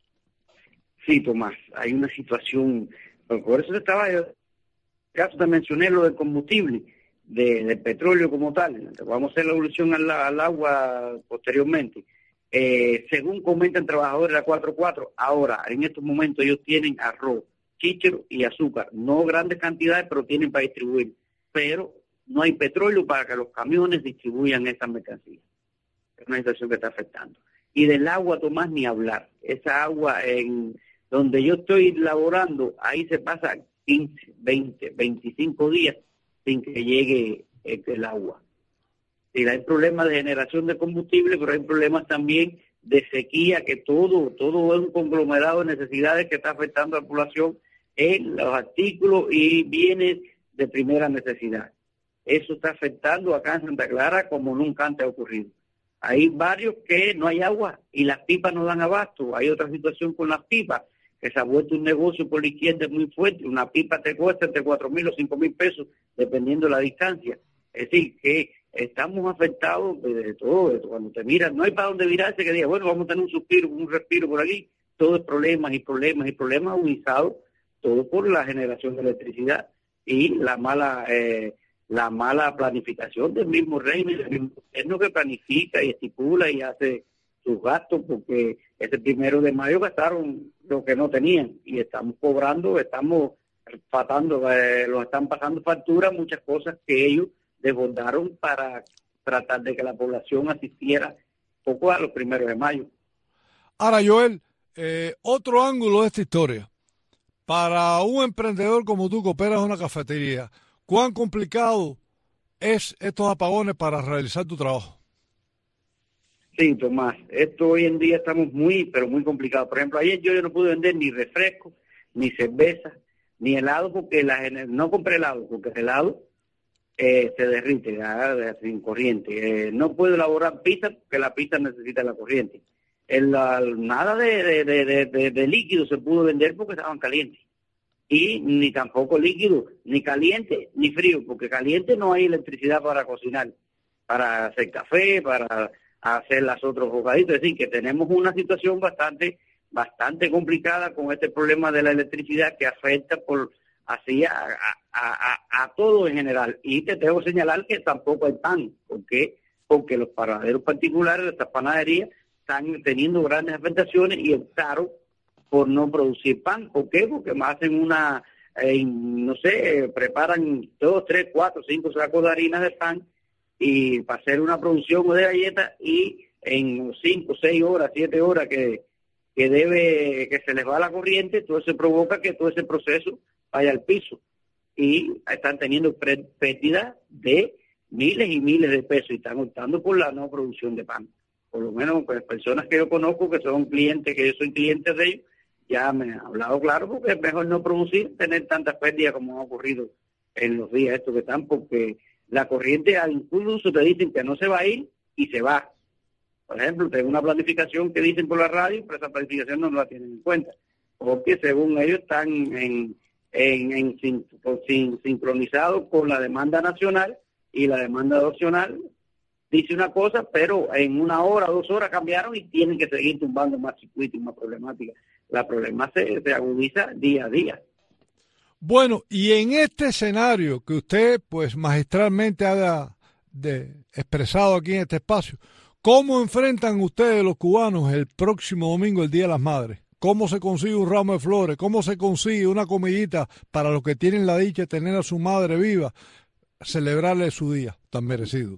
Sí, Tomás, hay una situación. Por eso caso te mencioné lo del combustible, del petróleo como tal. Vamos a hacer la evolución al agua posteriormente. Según comentan trabajadores de la 4-4, ahora, en estos momentos, ellos tienen arroz, chícharo y azúcar. No grandes cantidades, pero tienen para distribuir. Pero no hay petróleo para que los camiones distribuyan esas mercancías. es una situación que está afectando. Y del agua, Tomás, ni hablar. Esa agua en donde yo estoy laborando, ahí se pasa 15, 20, 25 días sin que llegue el agua. Y hay problemas de generación de combustible, pero hay problemas también de sequía, que todo es un conglomerado de necesidades que está afectando a la población en los artículos y bienes de primera necesidad. Eso está afectando acá en Santa Clara como nunca antes ha ocurrido. Hay barrios que no hay agua y las pipas no dan abasto. Hay otra situación con las pipas, que se ha vuelto un negocio por la izquierda muy fuerte. Una pipa te cuesta entre 4,000 o 5,000 pesos, dependiendo de la distancia. Es decir, que estamos afectados de todo esto. Cuando te miras, no hay para dónde virarse que diga, bueno, vamos a tener un respiro por aquí. Todo es problemas agudizados, todo por la generación de electricidad y la mala planificación del mismo régimen, del mismo gobierno que planifica y estipula y hace sus gastos, porque ese 1 de mayo gastaron lo que no tenían y estamos cobrando, estamos los están pasando facturas, muchas cosas que ellos desbordaron para tratar de que la población asistiera poco a los 1 de mayo. Ahora, Joel, otro ángulo de esta historia. Para un emprendedor como tú que operas una cafetería, ¿cuán complicado es estos apagones para realizar tu trabajo? Sí, Tomás, esto hoy en día estamos pero muy complicados. Por ejemplo, ayer yo no pude vender ni refresco, ni cerveza, ni helado, porque no compré helado, porque el helado se derrite sin corriente. No puedo elaborar pizza, porque la pizza necesita la corriente. Nada de líquido se pudo vender porque estaban calientes. Y ni tampoco líquido, ni caliente, ni frío, porque caliente no hay electricidad para cocinar, para hacer café, para hacer las otros bocaditos. Es decir, que tenemos una situación bastante complicada con este problema de la electricidad que afecta a todo en general. Y te tengo que señalar que tampoco hay pan. ¿Por qué? Porque los panaderos particulares de estas panaderías están teniendo grandes afectaciones y optaron por no producir pan. ¿Por qué? Porque hacen preparan 2, 3, 4, 5 sacos de harina de pan y para hacer una producción de galletas y en 5, 6 horas, 7 horas que se les va la corriente, todo eso provoca que todo ese proceso vaya al piso y están teniendo pérdida de miles y miles de pesos y están optando por la no producción de pan. Por lo menos pues, personas que yo conozco que son clientes, que yo soy cliente de ellos, ya me han hablado claro, porque es mejor no producir, tener tantas pérdidas como ha ocurrido en los días estos que están, porque la corriente incluso te dicen que no se va a ir y se va. Por ejemplo, tengo una planificación que dicen por la radio, pero esa planificación no la tienen en cuenta, porque según ellos están sincronizados con la demanda nacional y la demanda nacional dice una cosa, pero en 1 hora, 2 horas cambiaron y tienen que seguir tumbando más circuitos y más problemática. La problema se agudiza día a día. Bueno, y en este escenario que usted pues magistralmente ha expresado aquí en este espacio, ¿cómo enfrentan ustedes los cubanos el próximo domingo, el Día de las Madres? ¿Cómo se consigue un ramo de flores? ¿Cómo se consigue una comidita para los que tienen la dicha de tener a su madre viva, celebrarle su día tan merecido?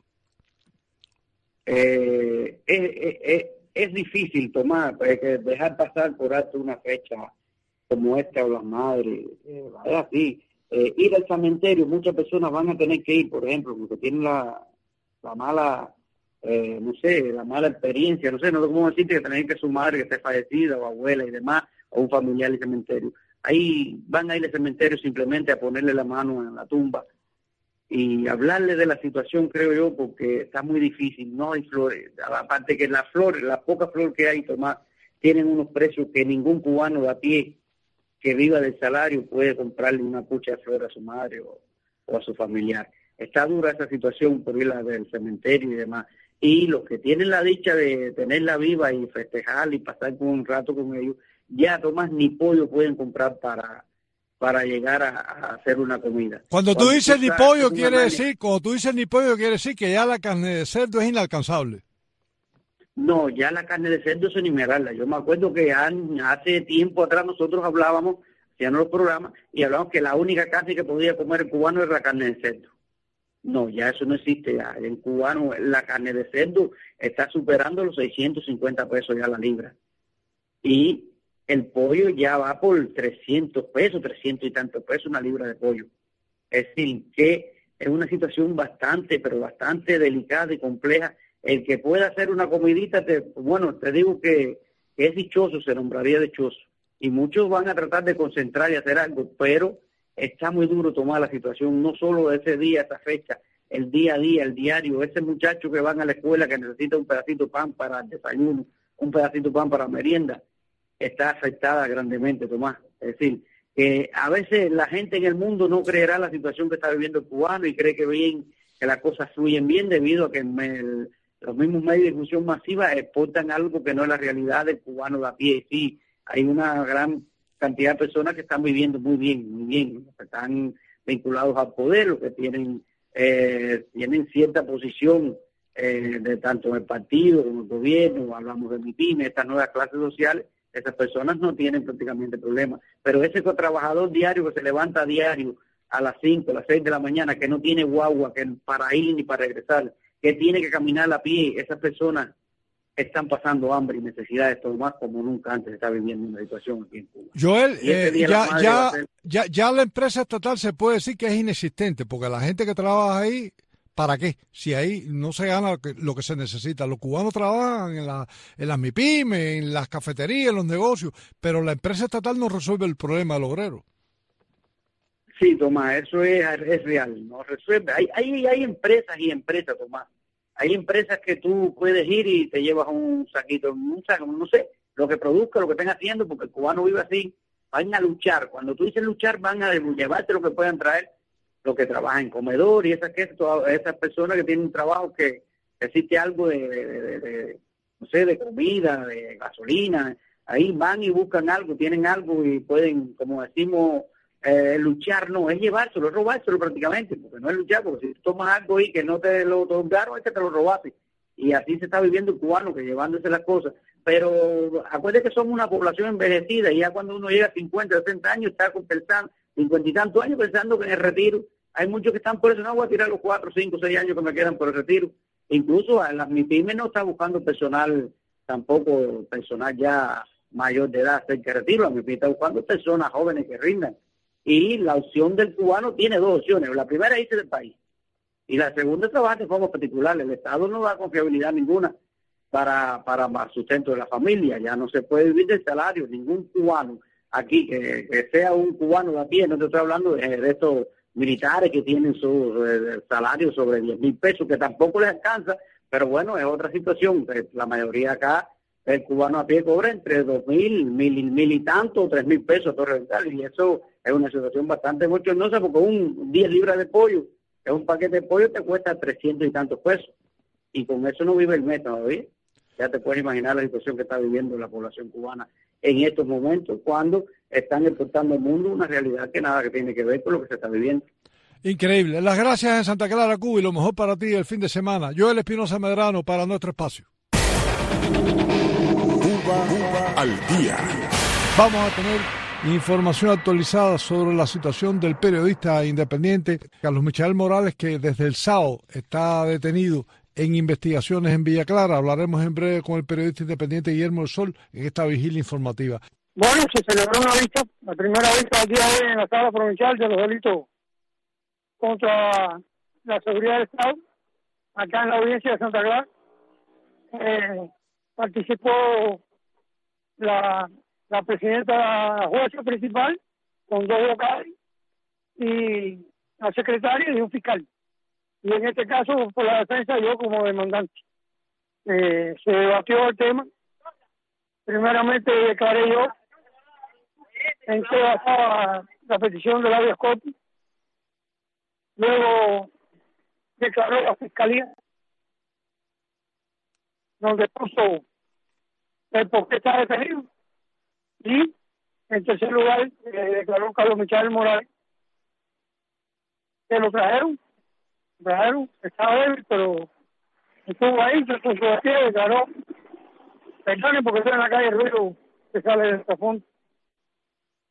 Es difícil dejar pasar por alto una fecha como esta o las madres. Es así. Ir al cementerio, muchas personas van a tener que ir, por ejemplo, porque tienen la mala, la mala experiencia, no sé cómo decirte, que tener que su madre que esté fallecida o abuela y demás, o un familiar al cementerio. Ahí van a ir al cementerio simplemente a ponerle la mano en la tumba y hablarle de la situación, creo yo, porque está muy difícil, no hay flores. Aparte que las flores, la poca flor que hay, Tomás, tienen unos precios que ningún cubano de a pie que viva del salario puede comprarle una pucha de flores a su madre o a su familiar. Está dura esa situación por ir del cementerio y demás. Y los que tienen la dicha de tenerla viva y festejarla y pasar un rato con ellos, ya, Tomás, ni pollo pueden comprar para llegar a hacer una comida. Cuando tú dices ni pollo quiere decir que ya la carne de cerdo es inalcanzable. No, ya la carne de cerdo es innumerable. Yo me acuerdo que hace tiempo atrás nosotros hacíamos los programas y hablábamos que la única carne que podía comer el cubano era la carne de cerdo. No, ya eso no existe. Ya. En cubano la carne de cerdo está superando los 650 pesos ya la libra. Y el pollo ya va por 300 pesos, 300 y tantos pesos una libra de pollo. Es decir, que es una situación bastante, pero bastante delicada y compleja. El que pueda hacer una comidita, te digo que es dichoso, se nombraría dichoso. Y muchos van a tratar de concentrar y hacer algo, pero está muy duro tomar la situación, no solo de ese día, esa fecha, el día a día, el diario, ese muchacho que van a la escuela que necesita un pedacito de pan para el desayuno, un pedacito de pan para merienda, está afectada grandemente, Tomás. Es decir, que a veces la gente en el mundo no creerá la situación que está viviendo el cubano y cree que las cosas fluyen bien debido a que los mismos medios de difusión masiva exportan algo que no es la realidad del cubano de a pie. Sí, hay una gran cantidad de personas que están viviendo muy bien, están vinculados al poder, los que tienen cierta posición de tanto en el partido como en el gobierno, hablamos de MIPYME, estas nuevas clases sociales, esas personas no tienen prácticamente problemas. Pero ese trabajador diario que se levanta a diario a las 5, a las 6 de la mañana, que no tiene guagua que para ir ni para regresar, que tiene que caminar a pie, esas personas están pasando hambre y necesidades, todo más como nunca antes se está viviendo una situación aquí en Cuba. Joel, ya la empresa estatal se puede decir que es inexistente, porque la gente que trabaja ahí, ¿para qué? Si ahí no se gana lo que se necesita. Los cubanos trabajan en las MIPYME, en las cafeterías, en los negocios, pero la empresa estatal no resuelve el problema del obrero. Sí, Tomás, eso es real, no resuelve. Hay empresas y empresas, Tomás. Hay empresas que tú puedes ir y te llevas un saquito, no sé, lo que produzca, lo que estén haciendo, porque el cubano vive así, van a luchar. Cuando tú dices luchar, van a llevarte lo que puedan traer, lo que trabaja en comedor y esas personas que tienen un trabajo que existe algo de comida, de gasolina, ahí van y buscan algo, tienen algo y pueden, como decimos, luchar no, es llevárselo, es robárselo prácticamente, porque no es luchar, porque si tú tomas algo y que no te lo otorgaron, es que te lo robaste. Y así se está viviendo el cubano, que llevándose las cosas. Pero acuérdate que somos una población envejecida y ya cuando uno llega a 50, 60 años, está pensando, 50 y tantos años pensando que en el retiro, hay muchos que están por eso, no voy a tirar los 4, 5, 6 años que me quedan por el retiro. Incluso a las MIPYME no está buscando personal, tampoco personal ya mayor de edad cerca de retiro, la MIPYME está buscando personas jóvenes que rindan. Y la opción del cubano tiene dos opciones. La primera es irse del país. Y la segunda es trabajar de forma particular. El Estado no da confiabilidad ninguna para el sustento de la familia. Ya no se puede vivir del salario. Ningún cubano aquí, que sea un cubano de a pie, no te estoy hablando de estos militares que tienen su salario sobre 10,000 pesos, que tampoco les alcanza, pero bueno, es otra situación. La mayoría acá, el cubano a pie cobra entre 2,000, 1,000 y tanto, 3,000 pesos a torre dental, y eso es una situación bastante bochornosa, porque un 10 libras de pollo, es un paquete de pollo, te cuesta 300 y tantos pesos, y con eso no vive el mes todavía. Ya te puedes imaginar la situación que está viviendo la población cubana en estos momentos, cuando están exportando al mundo una realidad que nada que tiene que ver con lo que se está viviendo. Increíble. Las gracias en Santa Clara, Cuba, y lo mejor para ti el fin de semana. Joel Espinosa Medrano para Nuestro Espacio. Cuba al día. Vamos a tener información actualizada sobre la situación del periodista independiente Carlos Michael Morales, que desde el sábado está detenido en investigaciones en Villa Clara. Hablaremos en breve con el periodista independiente Guillermo del Sol en esta vigilia informativa. Bueno, se celebró una vista, la primera vista del día de hoy en la Sala Provincial de los Delitos contra la Seguridad del Estado, acá en la audiencia de Santa Clara. Participó la presidenta, la jueza principal, con 2 vocales, y la secretaria y un fiscal. Y en este caso, por la defensa, yo como demandante. Se debatió el tema. Primeramente declaré yo en qué basaba la petición del habeas corpus. Luego declaró la fiscalía, donde puso el por qué está detenido. Y en tercer lugar declaró Carlos Michael Morales, que lo trajeron, estaba débil, pero estuvo ahí, se puso de pie, declaró, perdonen porque estoy en la calle, el ruido que sale del tapón.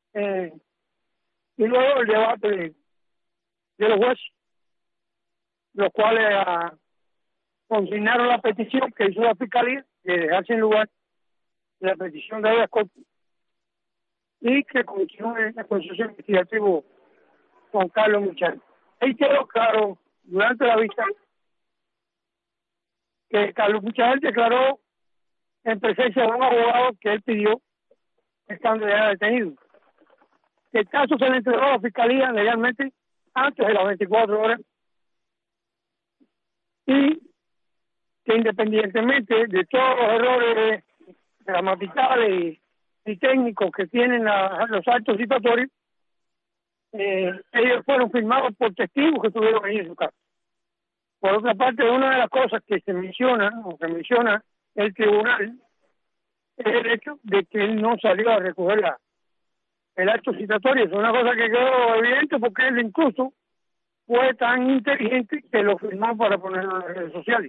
Y luego el debate de los jueces. los cuales consignaron la petición que hizo la Fiscalía de dejar sin lugar la petición de habeas corpus y que continúe el proceso investigativo con Carlos Michel. Ahí quedó claro durante la vista que Carlos Michel declaró en presencia de un abogado que él pidió estando ya detenido. El caso se le entregó a la Fiscalía legalmente antes de las 24 horas y que independientemente de todos los errores gramaticales y técnicos que tienen los actos citatorios, ellos fueron firmados por testigos que estuvieron ahí en su casa. Por otra parte, una de las cosas que se menciona, o que menciona el tribunal, es el hecho de que él no salió a recoger el acto citatorio. Es una cosa que quedó evidente porque él incluso fue tan inteligente que lo firmó para ponerlo en las redes sociales.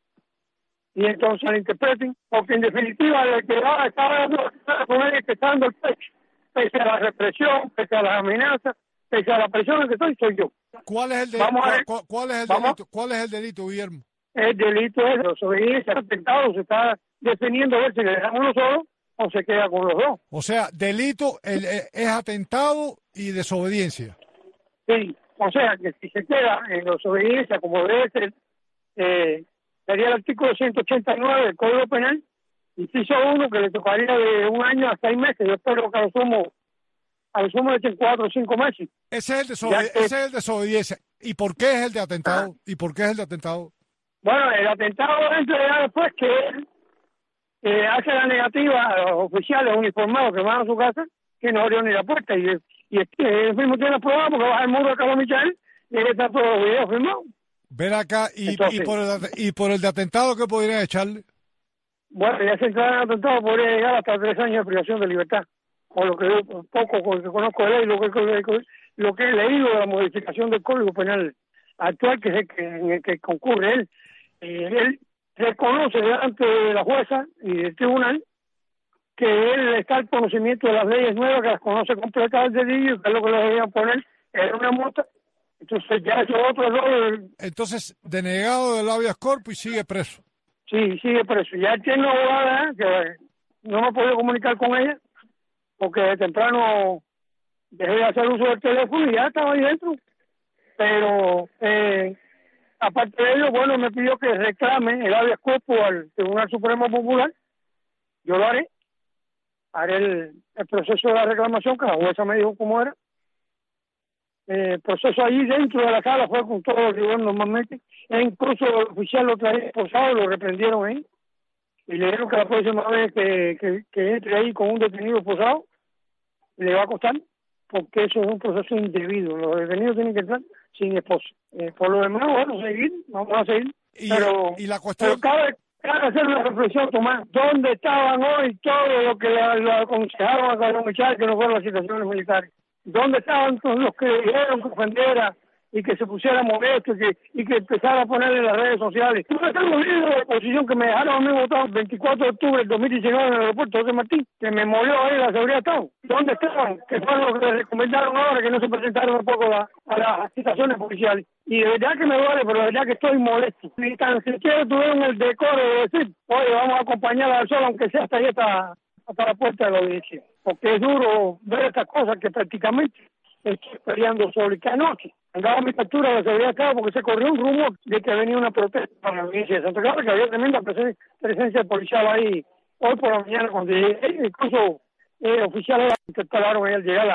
Y entonces lo interpreten, porque en definitiva el que estaba dando el pecho, pese a la represión, pese a las amenazas, pese a la presión en que soy yo. ¿Cuál es el delito? ¿Cuál es el delito, Guillermo? El delito es desobediencia, atentado, se está definiendo a ver si le dejamos uno solo o se queda con los dos. O sea, delito es atentado y desobediencia. Sí, o sea, que si se queda en desobediencia como debe ser, sería el artículo 189 del Código Penal, inciso 1, que le tocaría de 1 año a 6 meses. Yo espero que a lo sumo de 4 o 5 meses. Ese es el desobediencia. ¿Y por qué es el de atentado? ¿Y por qué es el de atentado? Bueno, el atentado entra ya después que él hace la negativa a los oficiales uniformados que van a su casa, que no abrió ni la puerta. Y él mismo tiene la prueba porque baja el muro de Carlos Michel y ahí está todos los videos firmados. Ven acá, y por el de atentado, ¿qué podrían echarle? Bueno, ya se entra en atentado, podría llegar hasta 3 años de privación de libertad. O lo que yo poco que conozco de ley, lo que he leído de la modificación del Código Penal actual, que es en el que concurre él. Él reconoce delante de la jueza y del tribunal que él está al conocimiento de las leyes nuevas, que las conoce completas de delito, que es lo que le debían poner, era una multa. Entonces ya es otro error. Entonces, denegado del habeas corpus y sigue preso. Sí, sigue preso. Ya tiene una abogada que no me he podido comunicar con ella porque de temprano dejé de hacer uso del teléfono y ya estaba ahí dentro. Pero aparte de ello, bueno, me pidió que reclame el habeas corpus al Tribunal Supremo Popular. Yo lo haré. Haré el proceso de la reclamación, que la jueza me dijo cómo era. El proceso allí dentro de la sala fue con todo el rigor normalmente, e incluso el oficial lo traía esposado, lo reprendieron ahí y le dijeron que la próxima vez que entre ahí con un detenido esposado le va a costar, porque eso es un proceso indebido. Los detenidos tienen que entrar sin esposa. Por lo demás, bueno, vamos a seguir. Y la cuestión... Pero cabe hacer una reflexión, Tomás. ¿Dónde estaban hoy todo lo que le aconsejaron a Carlos Michel que no fueron las situaciones militares? ¿Dónde estaban todos los que dijeron que ofendiera y que se pusiera molesto y que empezara a ponerle en las redes sociales? Yo tengo libros de oposición que me dejaron a mí votado el 24 de octubre del 2019 en el aeropuerto José Martín, que me molió ahí la seguridad de Estado. ¿Dónde estaban? Que fueron los que le recomendaron ahora que no se presentaron un poco a las citaciones policiales. Y de verdad que me duele, pero de verdad que estoy molesto. Ni tan siquiera tuvieron el decoro de decir, oye, vamos a acompañarla al sol, aunque sea hasta ahí hasta la puerta de la audiencia. Porque es duro ver estas cosas que prácticamente estoy peleando sobre que anoche andaba mi captura de seguridad acá porque se corrió un rumor de que venía una protesta para la audiencia de Santa Clara, que había tremenda presencia policial ahí hoy por la mañana cuando llegué. Incluso oficiales interpelaron ahí al llegar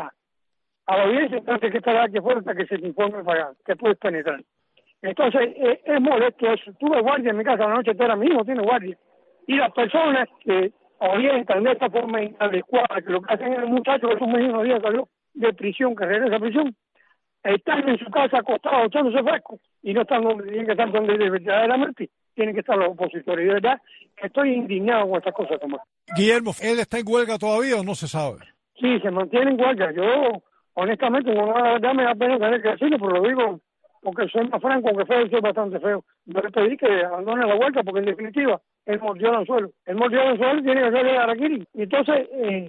a la audiencia, entonces que estará aquí fuera hasta que se te informe para que puedes penetrar. Entonces es molesto eso. Tuve guardia en mi casa la noche entera, mi hijo tiene guardia. Y las personas que orientan de esta forma inadecuada, que lo que hacen es el muchacho que un mismo día salió de prisión, que regresa a prisión, están en su casa acostados echándose fresco y no están donde tienen que estar, donde verdaderamente tienen que estar los opositores. Y de verdad estoy indignado con estas cosas, Tomás. Guillermo, ¿él está en huelga todavía o no se sabe? Sí, se mantiene en huelga. Yo, honestamente, no, la verdad me da pena tener que decirlo, pero lo digo porque soy más franco, aunque feo, soy bastante feo. Yo le pedí que abandone la huelga porque en definitiva él mordió el anzuelo. Él mordió el anzuelo y tiene que hacerle a Araquiri. Y entonces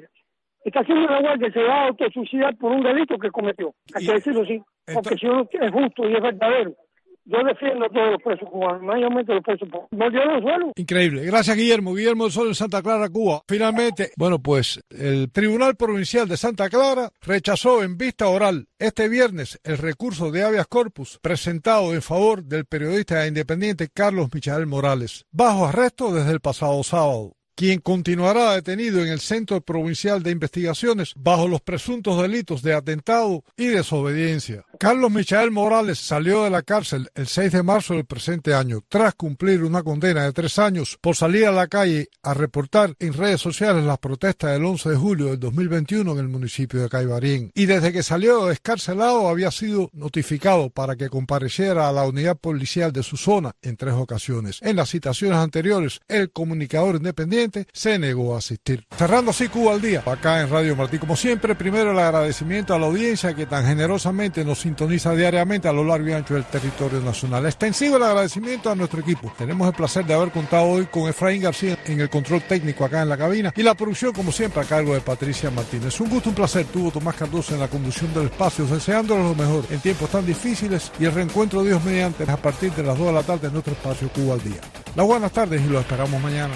está haciendo una huelga que se va a autosuicidar por un delito que cometió. Hay que decirlo así. Porque si uno es justo y es verdadero, Yo defiendo a todos los presos cubanos, mayormente los presos pobres. No, yo no suelo. Increíble. Gracias, Guillermo. Guillermo del Sol en Santa Clara, Cuba. Finalmente, bueno, pues el Tribunal Provincial de Santa Clara rechazó en vista oral este viernes el recurso de habeas corpus presentado en favor del periodista independiente Carlos Michael Morales, bajo arresto desde el pasado sábado, quien continuará detenido en el Centro Provincial de Investigaciones bajo los presuntos delitos de atentado y desobediencia. Carlos Michael Morales salió de la cárcel el 6 de marzo del presente año, tras cumplir una condena de 3 años por salir a la calle a reportar en redes sociales las protestas del 11 de julio del 2021 en el municipio de Caibarien. Y desde que salió descarcelado había sido notificado para que compareciera a la unidad policial de su zona en 3 ocasiones. En las citaciones anteriores, el comunicador independiente se negó a asistir. Cerrando así Cuba al Día, acá en Radio Martí. Como siempre, primero el agradecimiento a la audiencia que tan generosamente nos sintoniza diariamente a lo largo y ancho del territorio nacional. Extensivo el agradecimiento a nuestro equipo. Tenemos el placer de haber contado hoy con Efraín García en el control técnico acá en la cabina y la producción, como siempre, a cargo de Patricia Martínez. Un gusto, un placer. Tuvo Tomás Cardoso en la conducción del espacio, deseándoles lo mejor en tiempos tan difíciles y el reencuentro Dios mediante a partir de las 2 de la tarde en nuestro espacio Cuba al Día. Las buenas tardes y los esperamos mañana.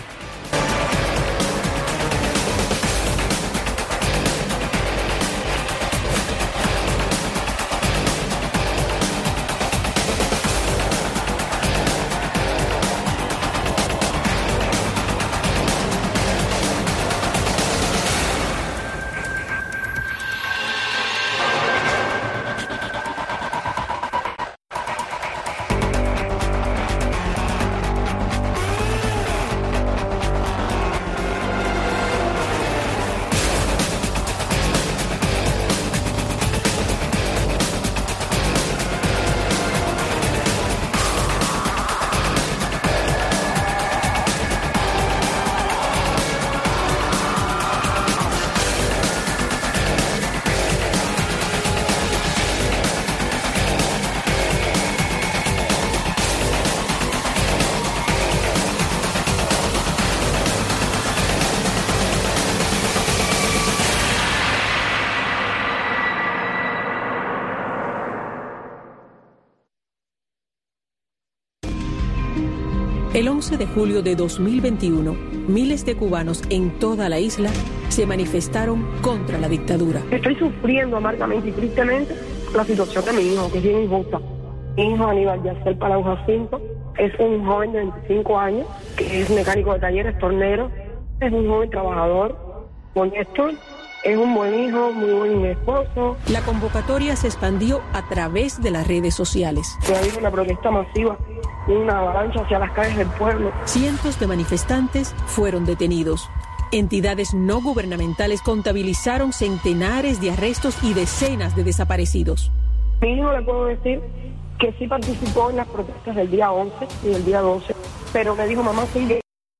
El 11 de julio de 2021, miles de cubanos en toda la isla se manifestaron contra la dictadura. Estoy sufriendo amargamente y tristemente la situación de mi hijo, que es bien injusta. Mi hijo Aníbal Yaciel Palau Jacinto es un joven de 25 años, que es mecánico de talleres, tornero, es un joven trabajador, honesto, es un buen hijo, muy buen esposo. La convocatoria se expandió a través de las redes sociales. Ha habido una protesta masiva, una avalancha hacia las calles del pueblo. Cientos de manifestantes fueron detenidos. Entidades no gubernamentales contabilizaron centenares de arrestos y decenas de desaparecidos. Mi hijo le puedo decir que sí participó en las protestas del día 11 y del día 12, pero me dijo, mamá, sí,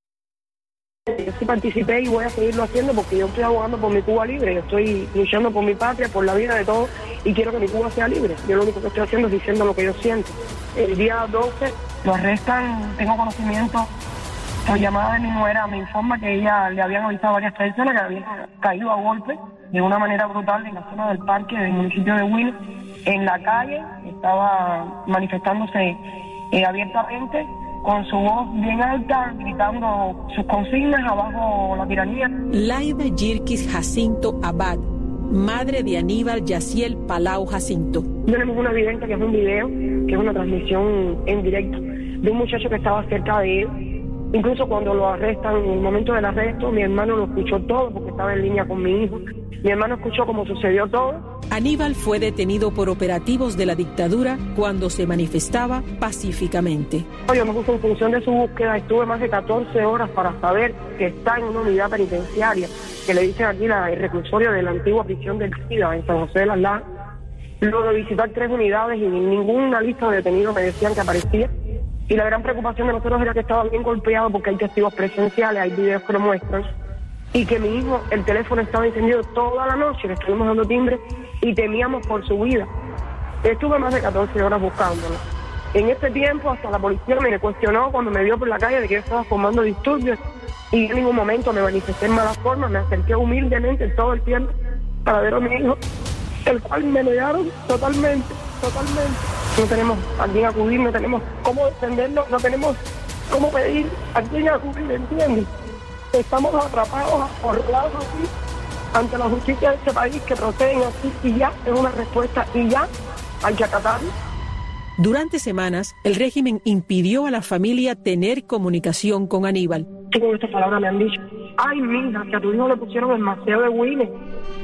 yo sí participé y voy a seguirlo haciendo porque yo estoy abogando por mi Cuba libre, yo estoy luchando por mi patria, por la vida de todos y quiero que mi Cuba sea libre. Yo lo único que estoy haciendo es diciendo lo que yo siento. El día 12 lo arrestan, tengo conocimiento, por llamada de mi nuera me informa que ella le habían avisado a varias personas que habían caído a golpe de una manera brutal en la zona del parque del municipio de Huila, en la calle, estaba manifestándose abiertamente, con su voz bien alta, gritando sus consignas abajo la tiranía. Laida Yirkis Jacinto Abad, madre de Aníbal Yaciel Palau Jacinto. Tenemos una evidencia que es un video, que es una transmisión en directo de un muchacho que estaba cerca de él. Incluso cuando lo arrestan, en el momento del arresto, mi hermano lo escuchó todo porque estaba en línea con mi hijo. Mi hermano escuchó cómo sucedió todo. Aníbal fue detenido por operativos de la dictadura cuando se manifestaba pacíficamente. Yo me puse en función de su búsqueda, estuve más de 14 horas para saber que está en una unidad penitenciaria, que le dicen aquí el reclusorio de la antigua prisión del SIDA en San José de las Lajas. Luego de visitar 3 unidades y ninguna lista de detenidos me decían que aparecía. Y la gran preocupación de nosotros era que estaba bien golpeado porque hay testigos presenciales, hay videos que lo muestran. Y que mi hijo, el teléfono estaba encendido toda la noche, le estuvimos dando timbre y temíamos por su vida. Estuve más de 14 horas buscándolo. En este tiempo hasta la policía me cuestionó cuando me vio por la calle de que yo estaba formando disturbios y en ningún momento me manifesté en mala forma, me acerqué humildemente todo el tiempo para ver a mi hijo, el cual me negaron totalmente. No tenemos a quién acudir, no tenemos cómo defendernos, no tenemos cómo pedir a quién acudir, ¿entiendes? Estamos atrapados, acorralados aquí ante la justicia de este país que proceden así y ya es una respuesta y ya hay que acatarlo. Durante semanas, el régimen impidió a la familia tener comunicación con Aníbal. Y con estas palabras me han dicho, ay, mija, que a tu hijo le pusieron el maceo de Winnie.